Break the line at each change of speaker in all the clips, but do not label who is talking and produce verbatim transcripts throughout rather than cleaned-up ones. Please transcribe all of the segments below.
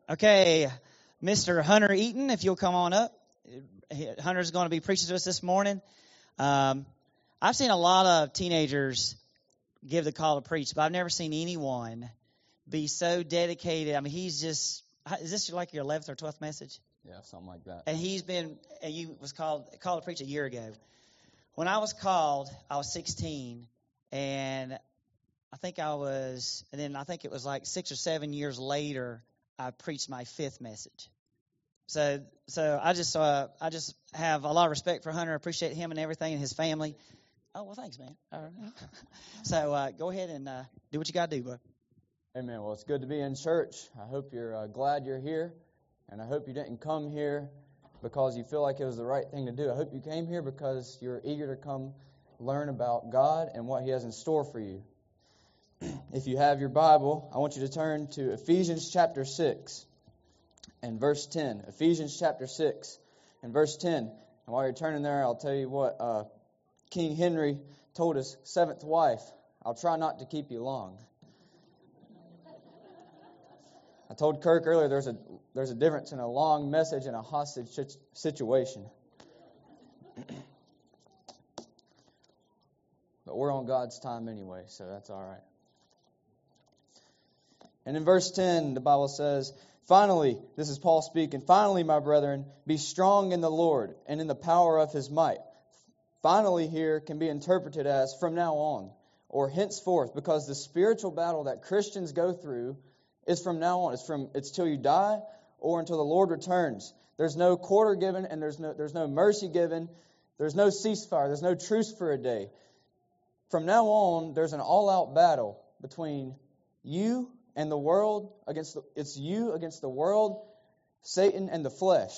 Okay, Mister Hunter Eaton, if you'll come on up. Hunter's going to be preaching to us this morning. Um, I've seen a lot of teenagers give the call to preach, but I've never seen anyone be so dedicated. I mean, he's just, is this like your eleventh or twelfth message?
Yeah, something like that.
And he's been, and you was called called to preach a year ago. When I was called, I was sixteen, and I think I was, and then I think it was like six or seven years later, I preached my fifth message. So, so I just, uh, I just have a lot of respect for Hunter. Appreciate him and everything and his family. Oh well, thanks, man. All right. So uh, go ahead and uh, do what you got to do, bud.
Amen. Well, it's good to be in church. I hope you're uh, glad you're here, and I hope you didn't come here because you feel like it was the right thing to do. I hope you came here because you're eager to come learn about God and what He has in store for you. If you have your Bible, I want you to turn to Ephesians chapter six and verse ten. Ephesians chapter six and verse ten. And while you're turning there, I'll tell you what uh, King Henry told his seventh wife. I'll try not to keep you long. I told Kirk earlier there's a there's a difference in a long message and a hostage situation. But we're on God's time anyway, so that's all right. And in verse ten, the Bible says, finally, this is Paul speaking, finally, my brethren, be strong in the Lord and in the power of His might. Finally here can be interpreted as from now on or henceforth, because the spiritual battle that Christians go through is from now on. It's from it's till you die or until the Lord returns. There's no quarter given and there's no there's no mercy given. There's no ceasefire. There's no truce for a day. From now on, there's an all-out battle between you and the world against the, it's you against the world, Satan, and the flesh.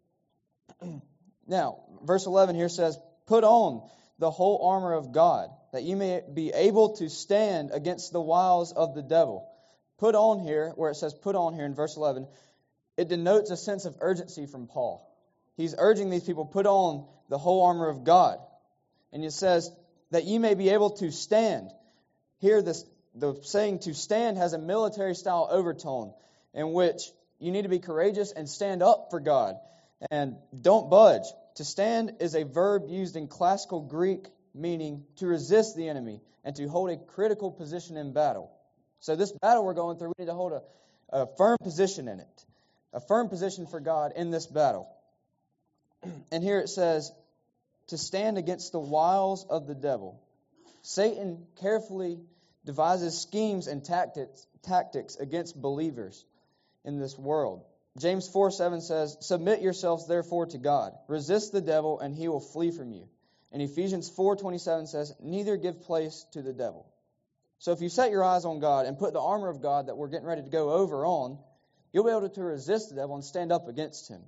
Now, verse eleven here says, put on the whole armor of God, that you may be able to stand against the wiles of the devil. Put on here, where it says put on here in verse eleven, it denotes a sense of urgency from Paul. He's urging these people, put on the whole armor of God. And it says that you may be able to stand. Here, this the saying to stand has a military-style overtone in which you need to be courageous and stand up for God. And don't budge. To stand is a verb used in classical Greek meaning to resist the enemy and to hold a critical position in battle. So this battle we're going through, we need to hold a, a firm position in it. A firm position for God in this battle. And here it says, to stand against the wiles of the devil. Satan carefully devises schemes and tactics, tactics against believers in this world. James four seven says, submit yourselves therefore to God. Resist the devil and he will flee from you. And Ephesians four twenty-seven says, neither give place to the devil. So if you set your eyes on God and put the armor of God that we're getting ready to go over on, you'll be able to resist the devil and stand up against him.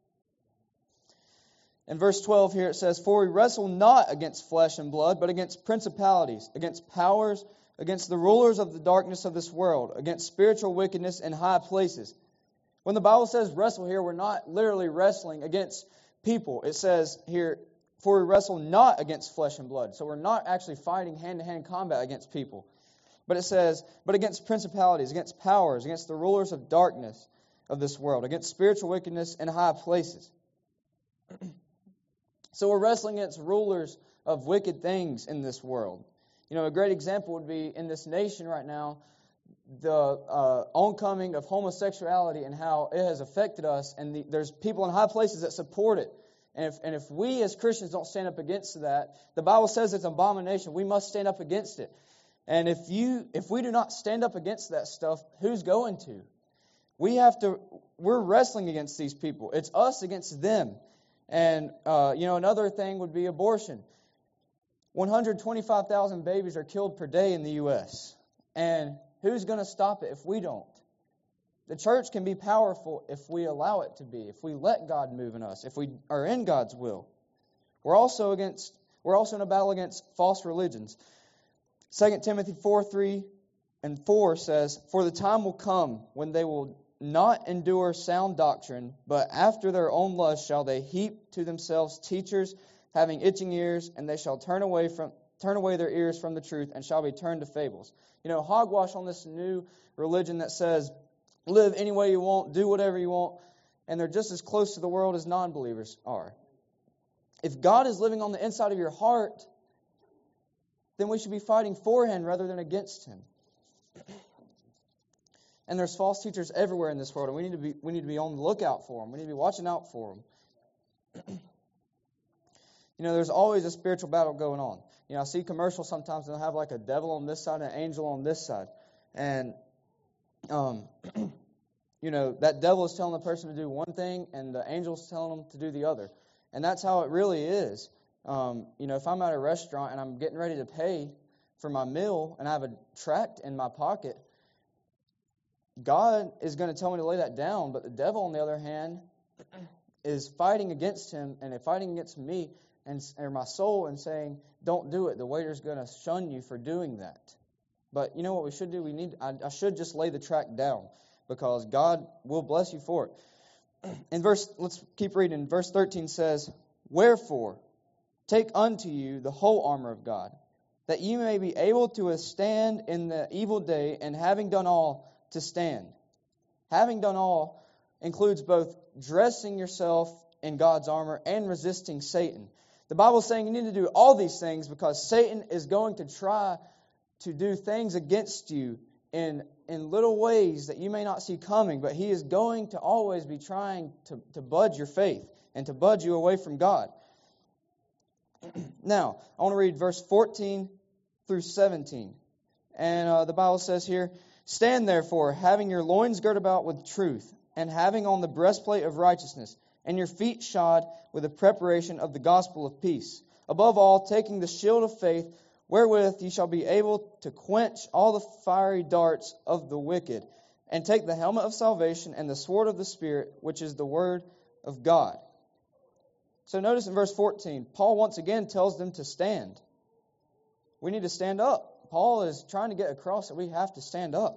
In verse twelve here it says, for we wrestle not against flesh and blood, but against principalities, against powers, against the rulers of the darkness of this world, against spiritual wickedness in high places. When the Bible says wrestle here, we're not literally wrestling against people. It says here, for we wrestle not against flesh and blood. So we're not actually fighting hand-to-hand combat against people. But it says, but against principalities, against powers, against the rulers of darkness of this world, against spiritual wickedness in high places. So we're wrestling against rulers of wicked things in this world. You know, a great example would be in this nation right now, the uh, oncoming of homosexuality and how it has affected us. And the, there's people in high places that support it. And if, and if we as Christians don't stand up against that, the Bible says it's an abomination. We must stand up against it. And if you, if we do not stand up against that stuff, who's going to? We have to, we're wrestling against these people. It's us against them. And, uh, you know, another thing would be abortion. one hundred twenty-five thousand babies are killed per day in the U S And who's going to stop it if we don't? The church can be powerful if we allow it to be, if we let God move in us, if we are in God's will. We're also against, we're also in a battle against false religions. Second Timothy four, three and four says, for the time will come when they will not endure sound doctrine, but after their own lust shall they heap to themselves teachers having itching ears, and they shall turn away from turn away their ears from the truth and shall be turned to fables. You know, hogwash on this new religion that says live any way you want, do whatever you want, and they're just as close to the world as non-believers are. If God is living on the inside of your heart, then we should be fighting for Him rather than against Him. And there's false teachers everywhere in this world, and we need to be we need to be on the lookout for them. We need to be watching out for them. You know, there's always a spiritual battle going on. You know, I see commercials sometimes, and they'll have like a devil on this side and an angel on this side. And, um, you know, that devil is telling the person to do one thing, and the angel's telling them to do the other. And that's how it really is. Um, you know, if I'm at a restaurant and I'm getting ready to pay for my meal, and I have a tract in my pocket, God is going to tell me to lay that down. But the devil, on the other hand, is fighting against him and fighting against me and or my soul and saying, don't do it. The waiter's going to shun you for doing that. But you know what we should do? We need. I, I should just lay the tract down, because God will bless you for it. In verse, let's keep reading. Verse thirteen says, "Wherefore, take unto you the whole armor of God, that ye may be able to withstand in the evil day, and having done all, to stand." Having done all includes both dressing yourself in God's armor and resisting Satan. The Bible is saying you need to do all these things because Satan is going to try to do things against you in, in little ways that you may not see coming, but he is going to always be trying to, to budge your faith and to budge you away from God. Now, I want to read verse fourteen through seventeen. And uh, the Bible says here, "Stand therefore, having your loins girt about with truth, and having on the breastplate of righteousness, and your feet shod with the preparation of the gospel of peace. Above all, taking the shield of faith, wherewith ye shall be able to quench all the fiery darts of the wicked, and take the helmet of salvation and the sword of the Spirit, which is the word of God." So notice in verse fourteen, Paul once again tells them to stand. We need to stand up. Paul is trying to get across that we have to stand up.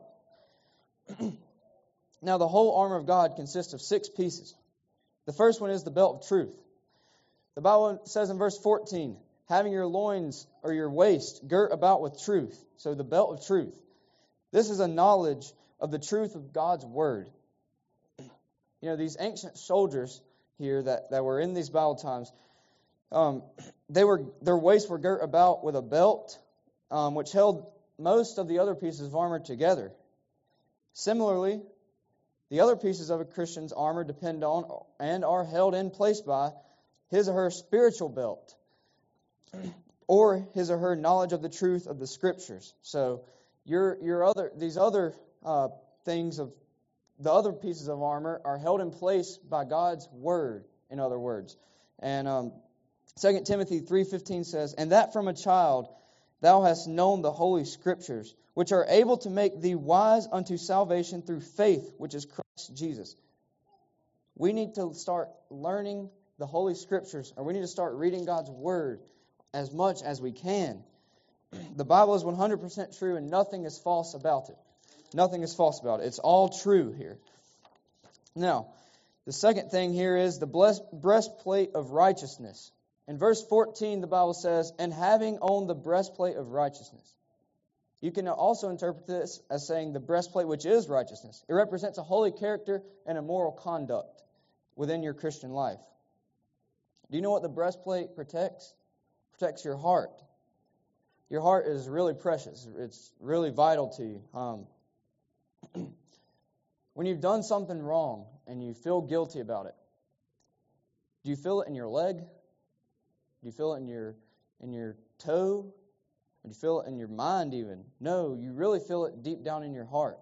Now, the whole armor of God consists of six pieces. The first one is the belt of truth. The Bible says in verse fourteen, "Having your loins or your waist girt about with truth." So the belt of truth. This is a knowledge of the truth of God's word. You know, these ancient soldiers here that, that were in these battle times, um, they were their waists were girt about with a belt, um, which held most of the other pieces of armor together. Similarly, the other pieces of a Christian's armor depend on and are held in place by his or her spiritual belt, or his or her knowledge of the truth of the Scriptures. So, your your other these other uh, things of the other pieces of armor are held in place by God's word. In other words, and um, Second Timothy three fifteen says, "And that from a child thou hast known the holy Scriptures, which are able to make thee wise unto salvation through faith, which is Christ Jesus." We need to start learning the Holy Scriptures, or we need to start reading God's Word as much as we can. The Bible is one hundred percent true, and nothing is false about it. Nothing is false about it. It's all true here. Now, the second thing here is the breastplate of righteousness. In verse fourteen, the Bible says, "And having on the breastplate of righteousness." You can also interpret this as saying the breastplate which is righteousness. It represents a holy character and a moral conduct within your Christian life. Do you know what the breastplate protects? It protects your heart. Your heart is really precious. It's really vital to you. Um, when you've done something wrong and you feel guilty about it, do you feel it in your leg? Do you feel it in your in your toe? Or do you feel it in your mind even? No, you really feel it deep down in your heart.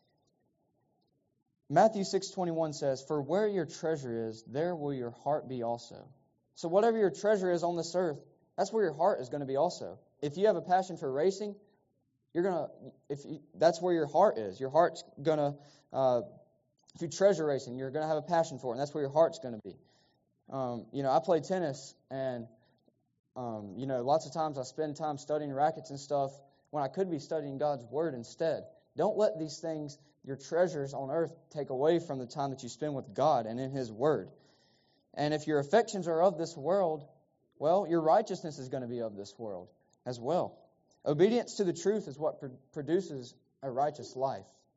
Matthew six twenty-one says, "For where your treasure is, there will your heart be also." So whatever your treasure is on this earth, that's where your heart is going to be also. If you have a passion for racing, you're gonna. If you, that's where your heart is, your heart's gonna. Uh, if you treasure racing, you're gonna have a passion for it, and that's where your heart's going to be. Um, you know, I play tennis, and um, you know, lots of times I spend time studying rackets and stuff when I could be studying God's Word instead. Don't let these things, your treasures on earth, take away from the time that you spend with God and in His Word. And if your affections are of this world, well, your righteousness is going to be of this world as well. Obedience to the truth is what pro- produces a righteous life.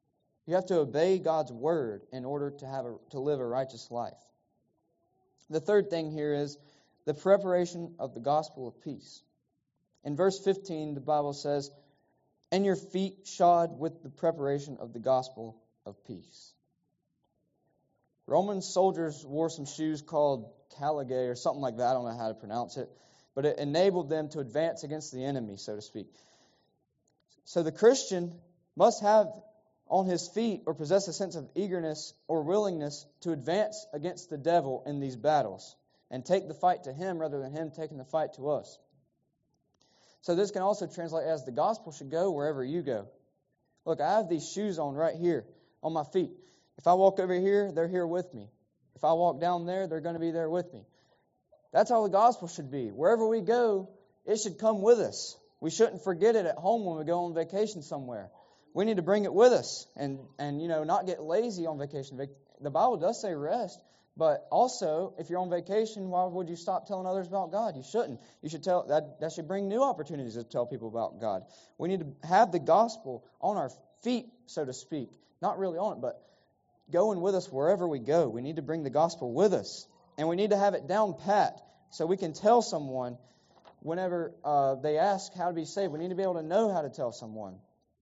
You have to obey God's word in order to have a, to live a righteous life. The third thing here is the preparation of the gospel of peace. In verse fifteen, the Bible says, "And your feet shod with the preparation of the gospel of peace." Roman soldiers wore some shoes called caligae or something like that. I don't know how to pronounce it. But it enabled them to advance against the enemy, so to speak. So the Christian must have on his feet or possess a sense of eagerness or willingness to advance against the devil in these battles and take the fight to him rather than him taking the fight to us. So this can also translate as the gospel should go wherever you go. Look, I have these shoes on right here on my feet. If I walk over here, they're here with me. If I walk down there, they're going to be there with me. That's how the gospel should be. Wherever we go, it should come with us. We shouldn't forget it at home when we go on vacation somewhere. We need to bring it with us and, and you know, not get lazy on vacation. The Bible does say rest, but also, if you're on vacation, why would you stop telling others about God? You shouldn't. You should tell that that should bring new opportunities to tell people about God. We need to have the gospel on our feet, so to speak. Not really on it, but going with us wherever we go. We need to bring the gospel with us. And we need to have it down pat so we can tell someone whenever uh, they ask how to be saved. We need to be able to know how to tell someone.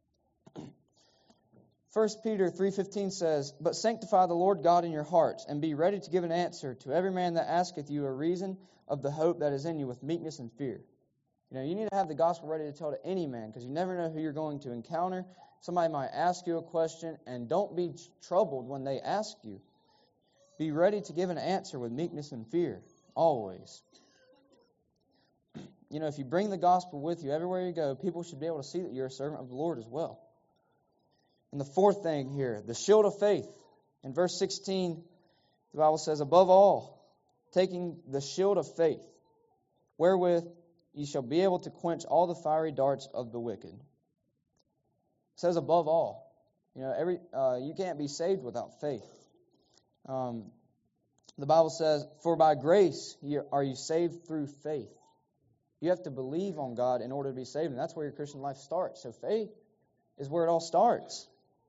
First Peter three fifteen says, "But sanctify the Lord God in your hearts, and be ready to give an answer to every man that asketh you a reason of the hope that is in you with meekness and fear." You know, you need to have the gospel ready to tell to any man, because you never know who you're going to encounter. Somebody might ask you a question, and don't be troubled when they ask you. Be ready to give an answer with meekness and fear, always. You know, if you bring the gospel with you everywhere you go, people should be able to see that you're a servant of the Lord as well. And the fourth thing here, the shield of faith. In verse sixteen, the Bible says, "Above all, taking the shield of faith, wherewith ye shall be able to quench all the fiery darts of the wicked." It says above all. You know, every uh, you can't be saved without faith. Um, the Bible says, "For by grace ye are you saved through faith." You have to believe on God in order to be saved, and that's where your Christian life starts. So faith is where it all starts.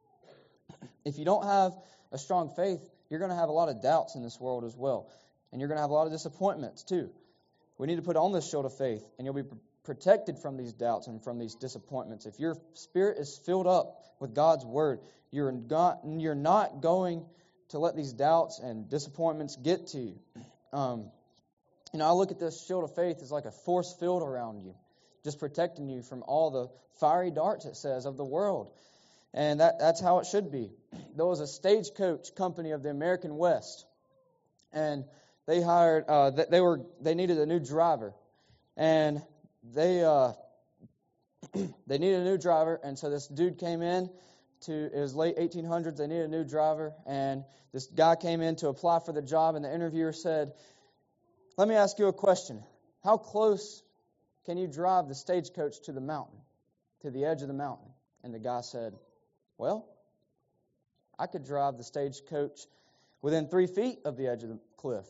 If you don't have a strong faith, you're going to have a lot of doubts in this world as well. And you're going to have a lot of disappointments too. We need to put on this shield of faith, and you'll be pr- protected from these doubts and from these disappointments. If your spirit is filled up with God's word, you're not, you're not going to let these doubts and disappointments get to you. Um, you know, I look at this shield of faith as like a force field around you, just protecting you from all the fiery darts, it says, of the world. And that, that's how it should be. There was a stagecoach company of the American West, and they hired. Uh, they were they needed a new driver, and they uh, they needed a new driver, and so this dude came in to. It was late eighteen hundreds. They needed a new driver, and this guy came in to apply for the job, and the interviewer said, "Let me ask you a question. How close can you drive the stagecoach to the mountain, to the edge of the mountain?" And the guy said, "Well, I could drive the stagecoach within three feet of the edge of the cliff."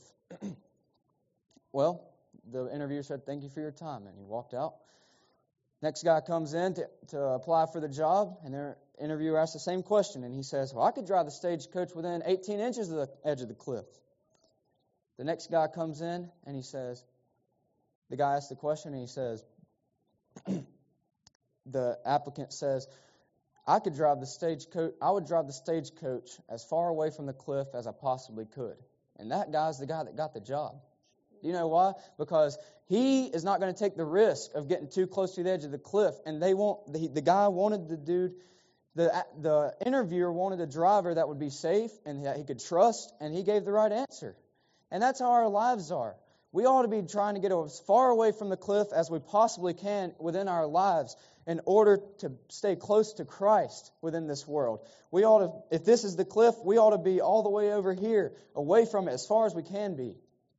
Well, the interviewer said, "Thank you for your time," and he walked out. Next guy comes in to, to apply for the job, and the interviewer asks the same question, and he says, "Well, I could drive the stagecoach within eighteen inches of the edge of the cliff." The next guy comes in, and he says, the guy asks the question, and he says, the applicant says, I could drive the stagecoach. I would drive the stagecoach as far away from the cliff as I possibly could. And that guy's the guy that got the job. Do you know why? Because he is not going to take the risk of getting too close to the edge of the cliff. And they want the, the guy wanted the dude, the the interviewer wanted a driver that would be safe and that he could trust, and he gave the right answer. And that's how our lives are. We ought to be trying to get as far away from the cliff as we possibly can within our lives in order to stay close to Christ within this world. We ought to, if this is the cliff, we ought to be all the way over here, away from it as far as we can be.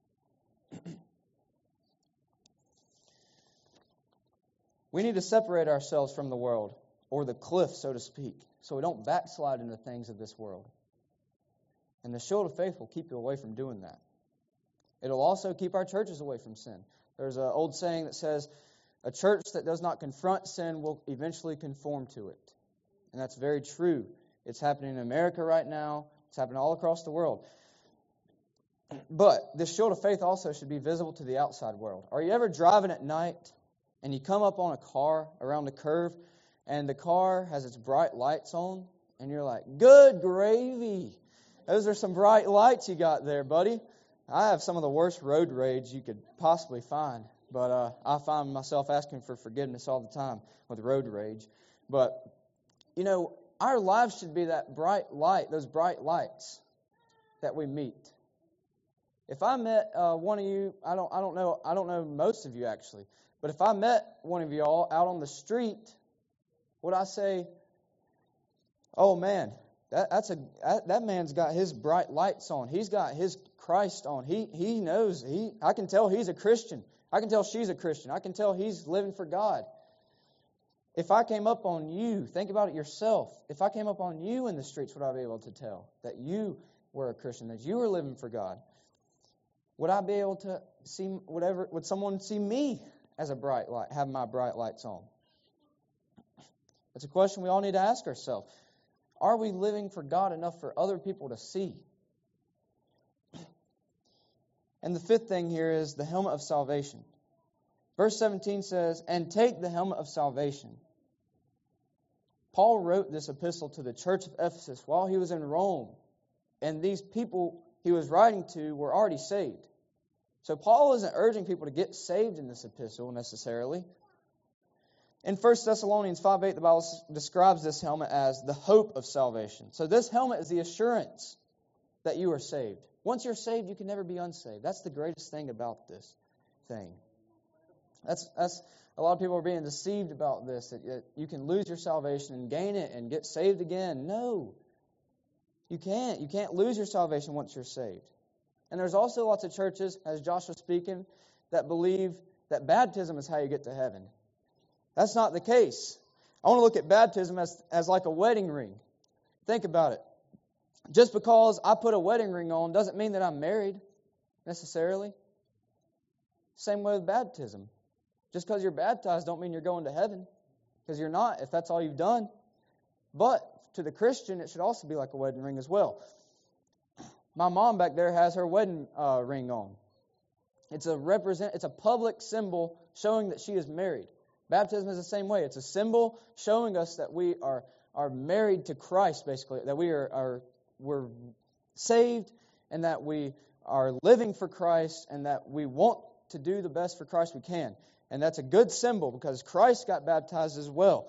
We need to separate ourselves from the world, or the cliff, so to speak, so we don't backslide into things of this world. And the shield of faith will keep you away from doing that. It'll also keep our churches away from sin. There's an old saying that says, a church that does not confront sin will eventually conform to it. And that's very true. It's happening in America right now. It's happening all across the world. But this shield of faith also should be visible to the outside world. Are you ever driving at night and you come up on a car around a curve and the car has its bright lights on and you're like, good gravy. Those are some bright lights you got there, buddy. I have some of the worst road rage you could possibly find. But uh, I find myself asking for forgiveness all the time with road rage. But, you know, our lives should be that bright light, those bright lights that we meet. If I met uh, one of you, I don't, I don't know, I don't know most of you actually, but if I met one of y'all out on the street, would I say, "Oh man, that, that's a that, that man's got his bright lights on. He's got his Christ on. He he knows. He I can tell he's a Christian. I can tell she's a Christian. I can tell he's living for God." If I came up on you, think about it yourself. If I came up on you in the streets, would I be able to tell that you were a Christian, that you were living for God? Would I be able to see whatever? Would someone see me as a bright light, have my bright lights on? It's a question we all need to ask ourselves. Are we living for God enough for other people to see? And the fifth thing here is the helmet of salvation. Verse seventeen says, "And take the helmet of salvation." Paul wrote this epistle to the church of Ephesus while he was in Rome. And these people he was writing to were already saved. So Paul isn't urging people to get saved in this epistle necessarily. In First Thessalonians five eight, the Bible describes this helmet as the hope of salvation. So this helmet is the assurance that you are saved. Once you're saved, you can never be unsaved. That's the greatest thing about this thing. That's that's a lot of people are being deceived about this, that you can lose your salvation and gain it and get saved again. No. You can't. You can't lose your salvation once you're saved. And there's also lots of churches, as Josh was speaking, that believe that baptism is how you get to heaven. That's not the case. I want to look at baptism as, as like a wedding ring. Think about it. Just because I put a wedding ring on doesn't mean that I'm married, necessarily. Same way with baptism. Just because you're baptized don't mean you're going to heaven, because you're not, if that's all you've done. But to the Christian, it should also be like a wedding ring as well. My mom back there has her wedding uh, ring on. It's a represent. It's a public symbol showing that she is married. Baptism is the same way. It's a symbol showing us that we are are married to Christ, basically, that we are, are we're saved and that we are living for Christ and that we want to do the best for Christ we can. And that's a good symbol because Christ got baptized as well.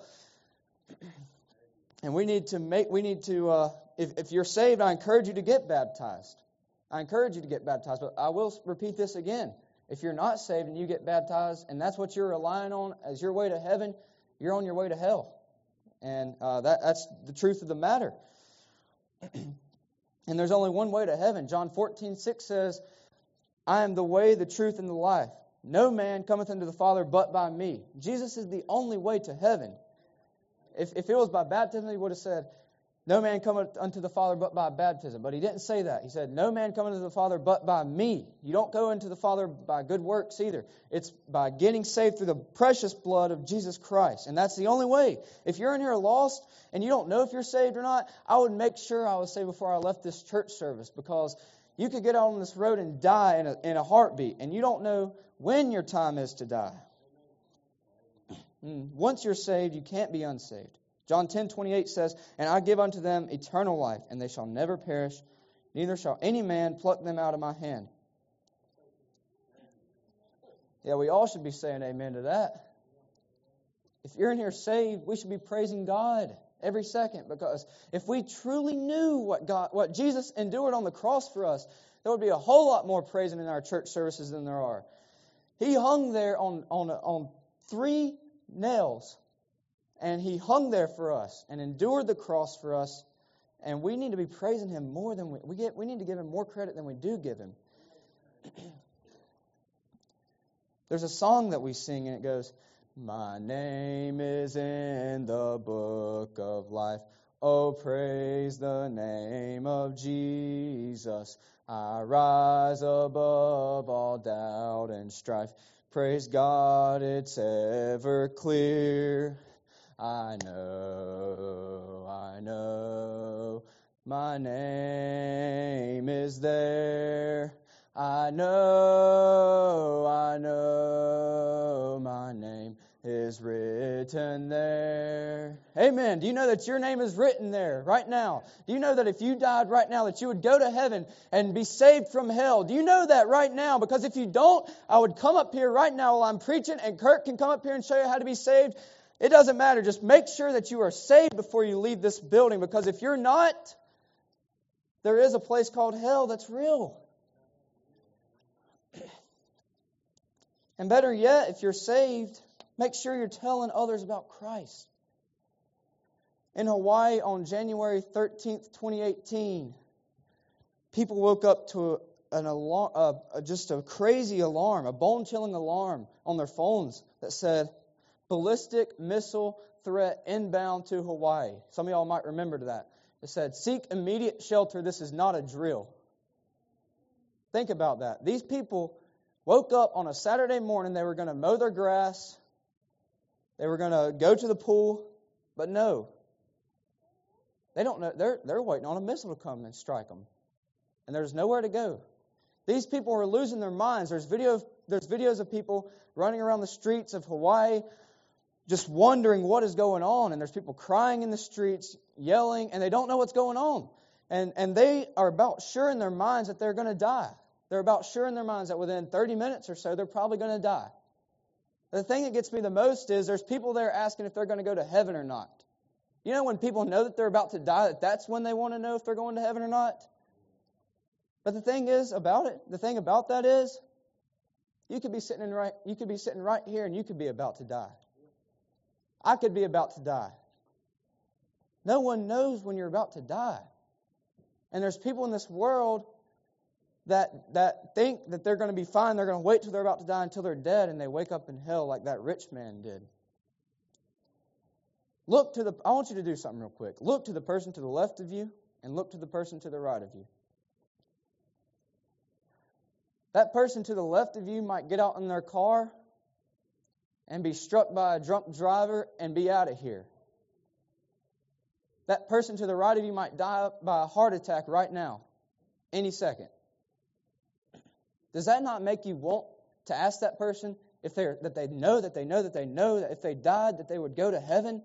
And we need to make, we need to, uh, if, if you're saved, I encourage you to get baptized. I encourage you to get baptized. But I will repeat this again. If you're not saved and you get baptized and that's what you're relying on as your way to heaven, you're on your way to hell. And uh, that, that's the truth of the matter. And there's only one way to heaven. John fourteen six says, "I am the way, the truth, and the life. No man cometh unto the Father but by me." Jesus is the only way to heaven. If, if it was by baptism, he would have said, "No man cometh unto the Father but by baptism." But he didn't say that. He said, "No man cometh unto the Father but by me." You don't go into the Father by good works either. It's by getting saved through the precious blood of Jesus Christ. And that's the only way. If you're in here lost and you don't know if you're saved or not, I would make sure I was saved before I left this church service, because you could get out on this road and die in a, in a heartbeat, and you don't know when your time is to die. Once you're saved, you can't be unsaved. John ten twenty-eight says, "And I give unto them eternal life, and they shall never perish, neither shall any man pluck them out of my hand." Yeah, we all should be saying amen to that. If you're in here saved, we should be praising God every second, because if we truly knew what God, what Jesus endured on the cross for us, there would be a whole lot more praising in our church services than there are. He hung there on on on three nails. And he hung there for us and endured the cross for us. And we need to be praising him more than we, we get. We need to give him more credit than we do give him. There's a song that we sing and it goes, "My name is in the book of life. Oh, praise the name of Jesus. I rise above all doubt and strife. Praise God, it's ever clear. I know, I know, my name is there. I know, I know, my name is written there. Amen. Do you know that your name is written there right now? Do you know that if you died right now that you would go to heaven and be saved from hell? Do you know that right now? Because if you don't, I would come up here right now while I'm preaching, and Kurt can come up here and show you how to be saved. It doesn't matter. Just make sure that you are saved before you leave this building, because if you're not, there is a place called hell that's real. And better yet, if you're saved, make sure you're telling others about Christ. In Hawaii on January thirteenth, twenty eighteen, people woke up to an alarm, uh, just a crazy alarm, a bone-chilling alarm on their phones that said, ballistic missile threat inbound to Hawaii. Some of y'all might remember that. It said, seek immediate shelter. This is not a drill. Think about that. These people woke up on a Saturday morning. They were going to mow their grass. They were going to go to the pool. But no. They don't know. They're, they're waiting on a missile to come and strike them. And there's nowhere to go. These people are losing their minds. There's video, there's videos of people running around the streets of Hawaii just wondering what is going on. And there's people crying in the streets, yelling, and they don't know what's going on. And, and they are about sure in their minds that they're going to die. They're about sure in their minds that within thirty minutes or so, they're probably going to die. The thing that gets me the most is there's people there asking if they're going to go to heaven or not. You know, when people know that they're about to die, that that's when they want to know if they're going to heaven or not. But the thing is about it, the thing about that is, you could be sitting in right, you could be sitting right here and you could be about to die. I could be about to die. No one knows when you're about to die. And there's people in this world that that think that they're going to be fine. They're going to wait till they're about to die until they're dead, and they wake up in hell like that rich man did. Look to the, I want you to do something real quick. Look to the person to the left of you and look to the person to the right of you. That person to the left of you might get out in their car and be struck by a drunk driver and be out of here. That person to the right of you might die by a heart attack right now, any second. Does that not make you want to ask that person if they that they know that they know that they know that if they died that they would go to heaven?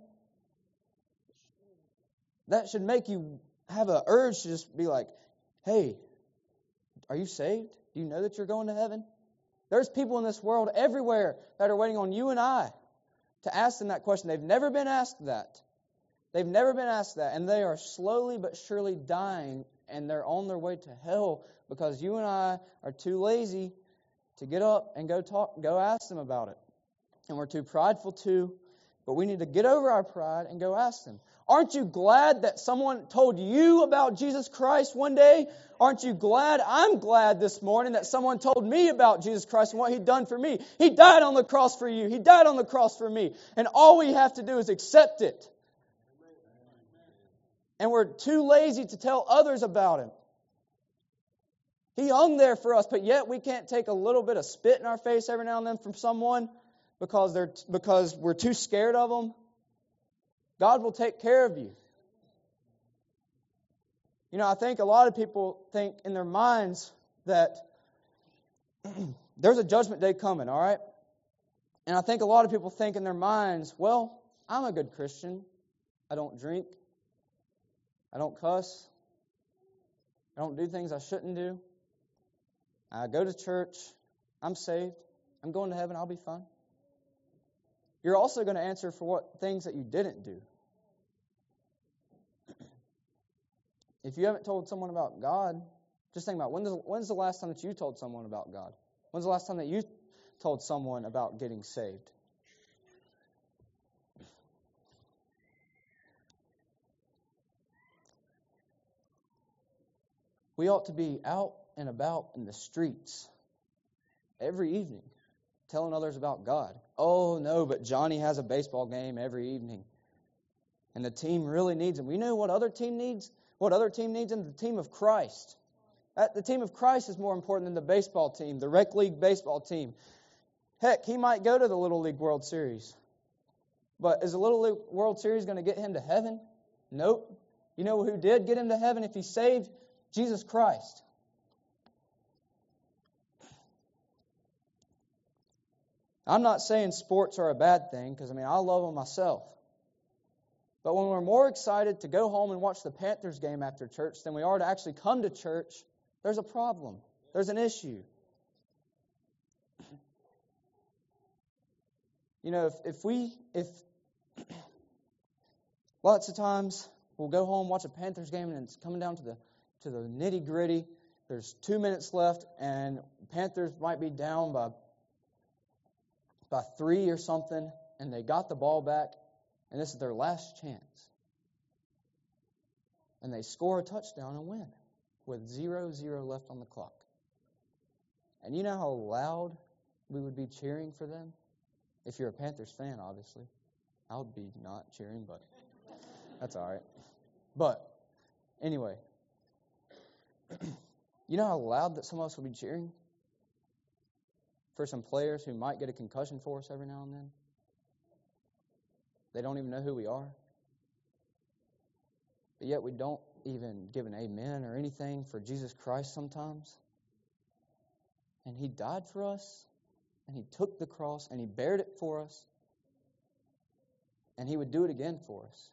That should make you have an urge to just be like, hey, are you saved? Do you know that you're going to heaven? There's people in this world everywhere that are waiting on you and I to ask them that question. They've never been asked that. They've never been asked that. And they are slowly but surely dying, and they're on their way to hell because you and I are too lazy to get up and go talk, go ask them about it. And we're too prideful too, but we need to get over our pride and go ask them. Aren't you glad that someone told you about Jesus Christ one day? Aren't you glad? I'm glad this morning that someone told me about Jesus Christ and what He'd done for me. He died on the cross for you. He died on the cross for me. And all we have to do is accept it. And we're too lazy to tell others about Him. He hung there for us, but yet we can't take a little bit of spit in our face every now and then from someone because they're because we're too scared of them. God will take care of you. You know, I think a lot of people think in their minds that there's a judgment day coming, all right? And I think a lot of people think in their minds, well, I'm a good Christian. I don't drink. I don't cuss. I don't do things I shouldn't do. I go to church. I'm saved. I'm going to heaven. I'll be fine. You're also going to answer for what things that you didn't do. If you haven't told someone about God, just think about, when when's, when's the last time that you told someone about God? When's the last time that you told someone about getting saved? We ought to be out and about in the streets every evening, telling others about God. Oh, no, but Johnny has a baseball game every evening, and the team really needs him. We know what other team needs? What other team needs him? The team of Christ. That, the team of Christ is more important than the baseball team, the rec league baseball team. Heck, he might go to the Little League World Series. But is the Little League World Series going to get him to heaven? Nope. You know who did get him to heaven if he saved? Jesus Christ. I'm not saying sports are a bad thing, because, I mean, I love them myself. But when we're more excited to go home and watch the Panthers game after church than we are to actually come to church, there's a problem. There's an issue. You know, if, if we, if lots of times we'll go home, watch a Panthers game, and it's coming down to the to the nitty gritty. There's two minutes left, and Panthers might be down by by three or something, and they got the ball back, and this is their last chance. And they score a touchdown and win with zero zero left on the clock. And you know how loud we would be cheering for them? If you're a Panthers fan, obviously. I would be not cheering, but that's all right. But anyway, you know how loud that some of us will be cheering for some players who might get a concussion for us every now and then? They don't even know who we are. But yet we don't even give an amen or anything for Jesus Christ sometimes. And He died for us. And He took the cross and He bared it for us. And He would do it again for us.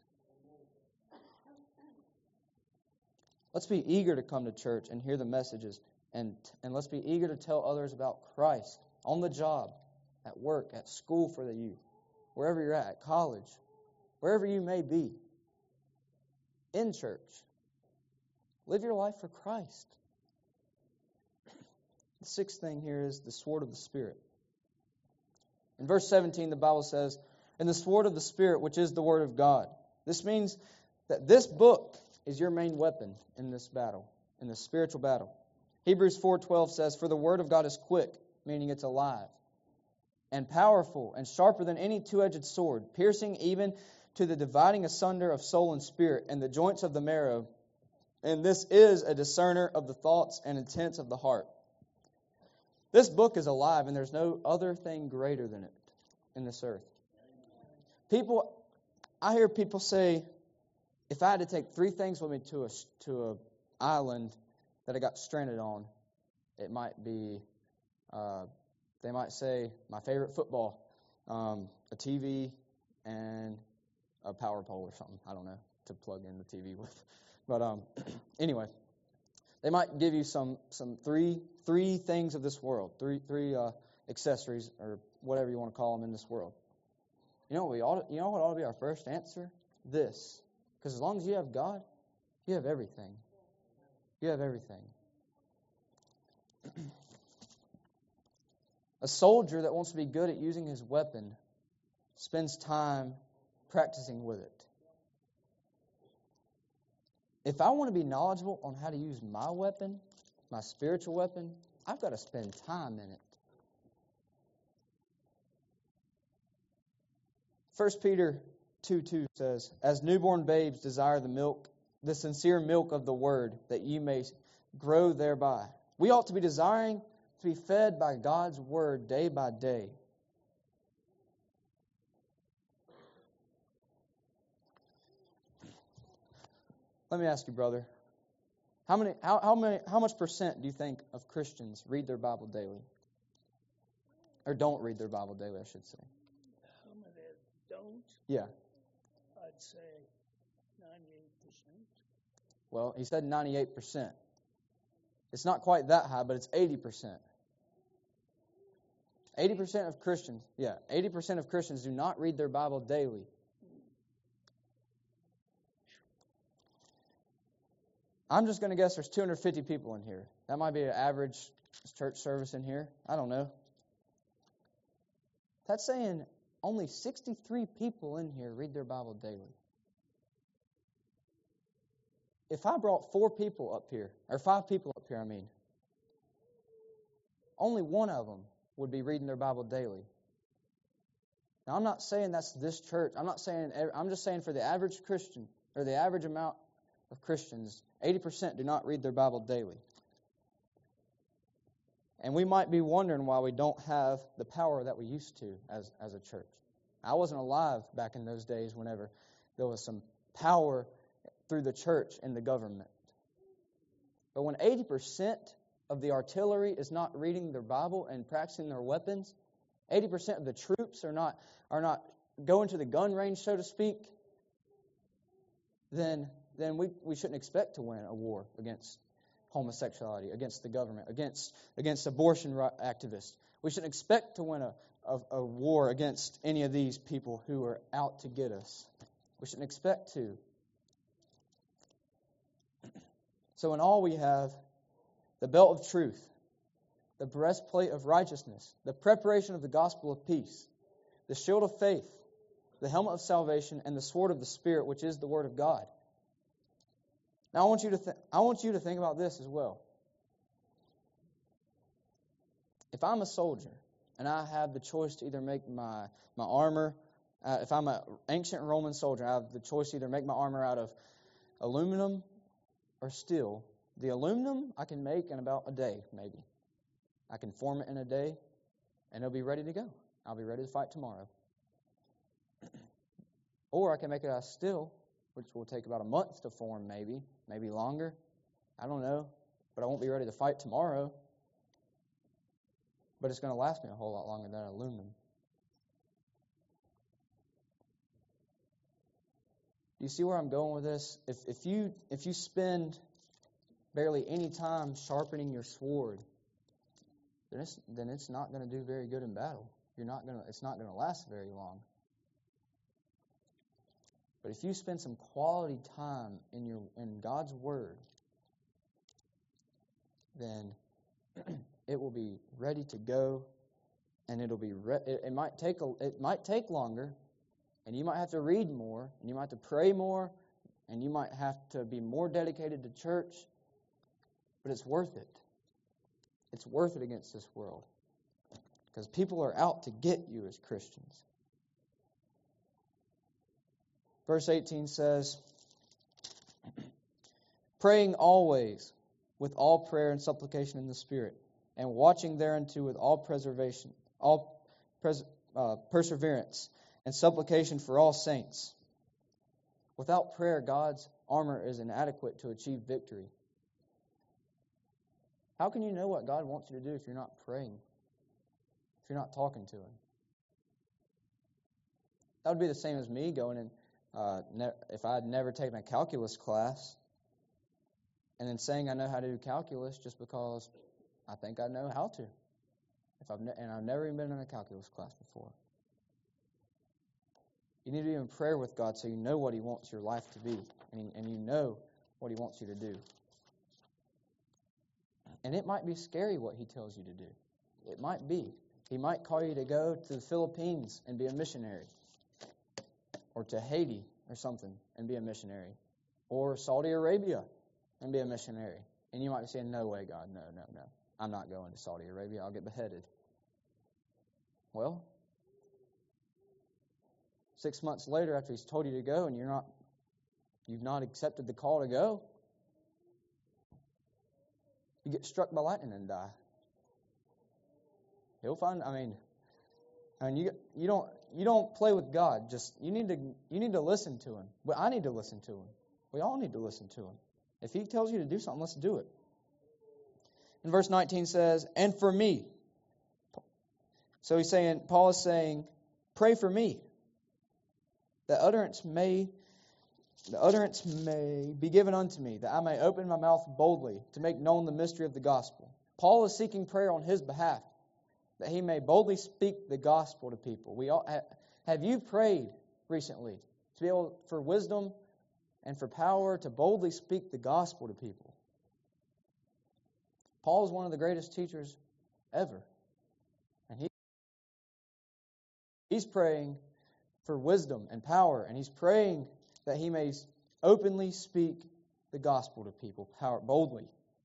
Let's be eager to come to church and hear the messages. And, and let's be eager to tell others about Christ on the job, at work, at school for the youth, wherever you're at, at college, wherever you may be, in church. Live your life for Christ. The sixth thing here is the sword of the Spirit. In verse seventeen, the Bible says, "And the sword of the Spirit, which is the Word of God." This means that this book is your main weapon in this battle, in this spiritual battle. Hebrews four twelve says, "For the Word of God is quick," meaning it's alive, "and powerful, and sharper than any two-edged sword, piercing even to the dividing asunder of soul and spirit, and the joints of the marrow. And this is a discerner of the thoughts and intents of the heart." This book is alive, and there's no other thing greater than it in this earth. People, I hear people say, if I had to take three things with me to a to a island that I got stranded on, it might be, uh, they might say, my favorite football, um, a T V, and a power pole or something. I don't know, to plug in the T V with. But um, anyway, they might give you some some three three things of this world, three three uh, accessories or whatever you want to call them in this world. You know what we ought to, you know what ought to be our first answer? This, because as long as you have God, you have everything. You have everything. A soldier that wants to be good at using his weapon spends time practicing with it. If I want to be knowledgeable on how to use my weapon, my spiritual weapon, I've got to spend time in it. First Peter two two says, "As newborn babes desire the milk, the sincere milk of the word, that you may grow thereby." We ought to be desiring to be fed by God's word day by day. Let me ask you, brother, how many, how, how many, how much percent do you think of Christians read their Bible daily, or don't read their Bible daily? I should say.
How many don't?
Yeah.
I'd say ninety-eight percent.
Well, he said ninety-eight percent. It's not quite that high, but it's eighty percent. eighty percent of Christians, yeah, eighty percent of Christians do not read their Bible daily. I'm just going to guess there's two hundred fifty people in here. That might be an average church service in here. I don't know. That's saying only sixty-three people in here read their Bible daily. If I brought four people up here, or five people up here, I mean, only one of them would be reading their Bible daily. Now, I'm not saying that's this church. I'm not saying, I'm just saying for the average Christian, or the average amount of Christians, eighty percent do not read their Bible daily. And we might be wondering why we don't have the power that we used to as, as a church. I wasn't alive back in those days whenever there was some power through the church and the government. But when eighty percent of the artillery is not reading their Bible and practicing their weapons, eighty percent of the troops are not are not going to the gun range, so to speak, then then we, we shouldn't expect to win a war against homosexuality, against the government, against against abortion activists. We shouldn't expect to win a, a, a war against any of these people who are out to get us. We shouldn't expect to. So in all we have the belt of truth, the breastplate of righteousness, the preparation of the gospel of peace, the shield of faith, the helmet of salvation, and the sword of the Spirit, which is the word of God. Now I want you to th- I want you to think about this as well. If I'm a soldier and I have the choice to either make my my armor, uh, if I'm an ancient Roman soldier, I have the choice to either make my armor out of aluminum or steel. The aluminum I can make in about a day, maybe. I can form it in a day, and it'll be ready to go. I'll be ready to fight tomorrow. Or I can make it out of steel, which will take about a month to form, maybe, maybe longer. I don't know, but I won't be ready to fight tomorrow. But it's going to last me a whole lot longer than aluminum. Do you see where I'm going with this? If if you if you spend barely any time sharpening your sword, then it's then it's not going to do very good in battle. You're not going to it's not going to last very long. But if you spend some quality time in your in God's Word, then it will be ready to go, and it'll be re- it, it might take a, it might take longer, and you might have to read more, and you might have to pray more, and you might have to be more dedicated to church, but it's worth it. It's worth it against this world, because people are out to get you as Christians. Verse eighteen says, praying always with all prayer and supplication in the Spirit, and watching thereunto with all preservation, all pres- uh, perseverance and supplication for all saints. Without prayer, God's armor is inadequate to achieve victory. How can you know what God wants you to do if you're not praying? If you're not talking to Him? That would be the same as me going in, uh, ne- if I had never taken a calculus class, and then saying I know how to do calculus just because I think I know how to. If I've ne- and I've never even been in a calculus class before. You need to be in prayer with God so you know what He wants your life to be, and, and you know what He wants you to do. And it might be scary what He tells you to do. It might be. He might call you to go to the Philippines and be a missionary, or to Haiti or something and be a missionary, or Saudi Arabia and be a missionary. And you might be saying, no way, God, no, no, no. I'm not going to Saudi Arabia. I'll get beheaded. Well, six months later, after He's told you to go and you're not, you've not accepted the call to go, you get struck by lightning and die. He'll find. I mean, I mean, you you don't you don't play with God. Just you need to you need to listen to Him. But I need to listen to Him. We all need to listen to Him. If He tells you to do something, let's do it. And verse nineteen says, "And for me." So he's saying, Paul is saying, "Pray for me, that utterance may, the utterance may be given unto me, that I may open my mouth boldly to make known the mystery of the gospel." Paul is seeking prayer on his behalf, that he may boldly speak the gospel to people. We all have you prayed recently to be able for wisdom and for power to boldly speak the gospel to people? Paul is one of the greatest teachers ever, and he he's praying for wisdom and power, and he's praying that he may openly speak the gospel to people, power boldly.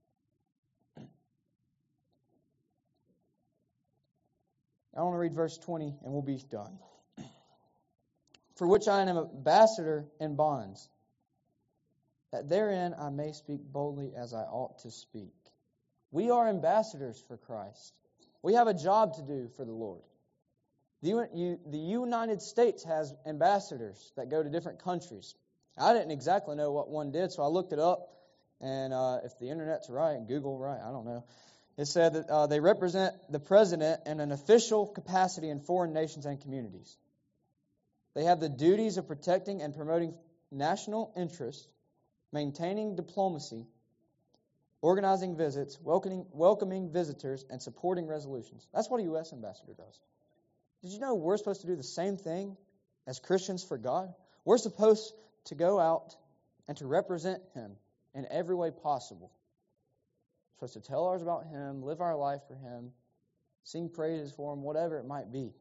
I want to read verse twenty, and we'll be done. "For which I am an ambassador in bonds, that therein I may speak boldly as I ought to speak." We are ambassadors for Christ. We have a job to do for the Lord. The, U- you, the United States has ambassadors that go to different countries. I didn't exactly know what one did, so I looked it up. And uh, if the internet's right and Google right, I don't know. It said that uh, they represent the president in an official capacity in foreign nations and communities. They have the duties of protecting and promoting national interest, maintaining diplomacy, organizing visits, welcoming, welcoming visitors, and supporting resolutions. That's what a U S ambassador does. Did you know we're supposed to do the same thing as Christians for God? We're supposed to go out and to represent Him in every way possible. We're supposed to tell others about Him, live our life for Him, sing praises for Him, whatever it might be.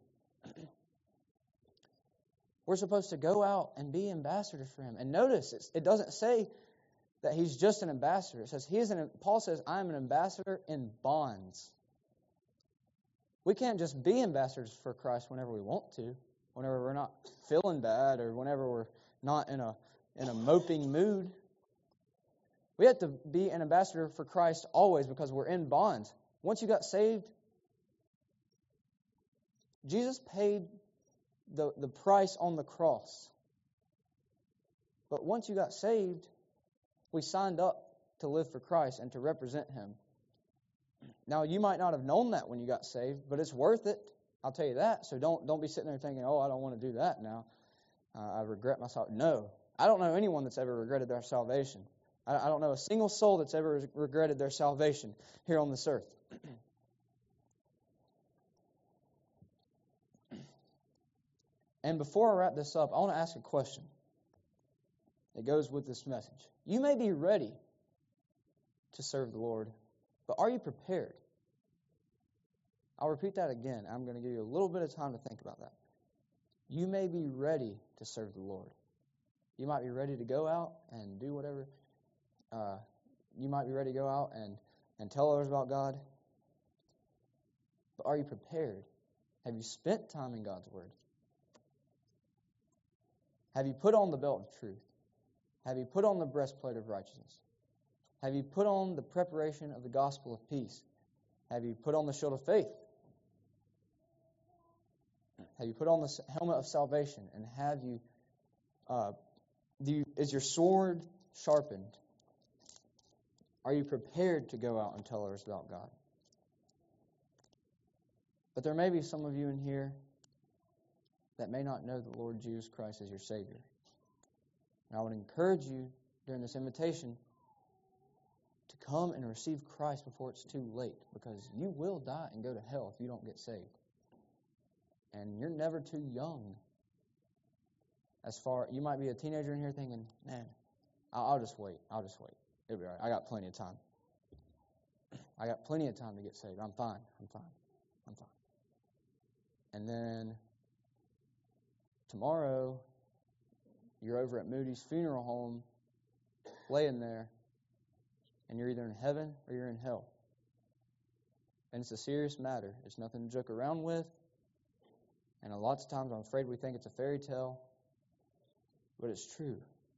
We're supposed to go out and be ambassadors for Him. And notice, it's, it doesn't say that He's just an ambassador. It says he is an. Paul says, "I am an ambassador in bonds." We can't just be ambassadors for Christ whenever we want to, whenever we're not feeling bad, or whenever we're not in a in a moping mood. We have to be an ambassador for Christ always because we're in bonds. Once you got saved, Jesus paid the, the price on the cross. But once you got saved, we signed up to live for Christ and to represent Him. Now, you might not have known that when you got saved, but it's worth it. I'll tell you that. So don't don't be sitting there thinking, oh, I don't want to do that now. Uh, I regret my salvation. No. I don't know anyone that's ever regretted their salvation. I, I don't know a single soul that's ever regretted their salvation here on this earth. And before I wrap this up, I want to ask a question that goes with this message. You may be ready to serve the Lord, but are you prepared? I'll repeat that again. I'm going to give you a little bit of time to think about that. You may be ready to serve the Lord. You might be ready to go out and do whatever. Uh, you might be ready to go out and, and tell others about God. But are you prepared? Have you spent time in God's Word? Have you put on the belt of truth? Have you put on the breastplate of righteousness? Have you put on the preparation of the gospel of peace? Have you put on the shield of faith? Have you put on the helmet of salvation? And have you, uh, do you, is your sword sharpened? Are you prepared to go out and tell others about God? But there may be some of you in here that may not know the Lord Jesus Christ as your Savior. And I would encourage you during this invitation to come and receive Christ before it's too late, because you will die and go to hell if you don't get saved. And you're never too young. As far, you might be a teenager in here thinking, man, I'll, I'll just wait. I'll just wait. It'll be all right. I got plenty of time. I got plenty of time to get saved. I'm fine. I'm fine. I'm fine. And then tomorrow, you're over at Moody's funeral home, laying there, and you're either in heaven or you're in hell. And it's a serious matter. It's nothing to joke around with. And a lot of times I'm afraid we think it's a fairy tale, but it's true.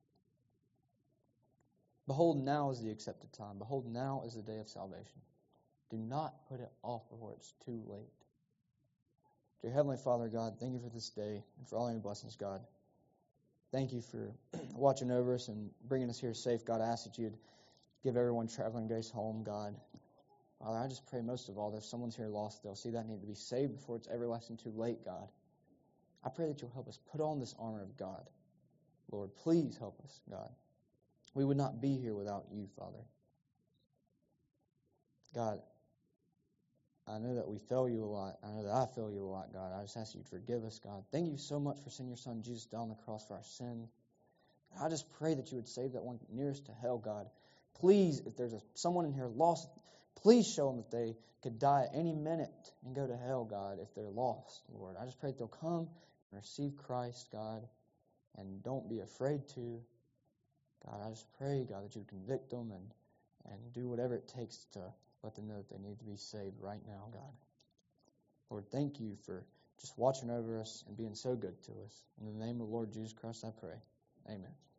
Behold, now is the accepted time. Behold, now is the day of salvation. Do not put it off before it's too late. Dear Heavenly Father, God, thank you for this day and for all your blessings, God. Thank you for watching over us and bringing us here safe. God, I ask that you'd give everyone traveling grace home, God. Father, I just pray most of all that if someone's here lost, they'll see that need to be saved before it's everlasting too late, God. I pray that you'll help us put on this armor of God. Lord, please help us, God. We would not be here without you, Father. God, I know that we fail you a lot. I know that I fail you a lot, God. I just ask you to forgive us, God. Thank you so much for sending your Son Jesus down on the cross for our sin. I just pray that you would save that one nearest to hell, God. Please, if there's a, someone in here lost, please show them that they could die at any minute and go to hell, God, if they're lost, Lord. I just pray that they'll come and receive Christ, God, and don't be afraid to. God, I just pray, God, that you would convict them and, and do whatever it takes to let them know that they need to be saved right now, God. Lord, thank you for just watching over us and being so good to us. In the name of the Lord Jesus Christ, I pray. Amen.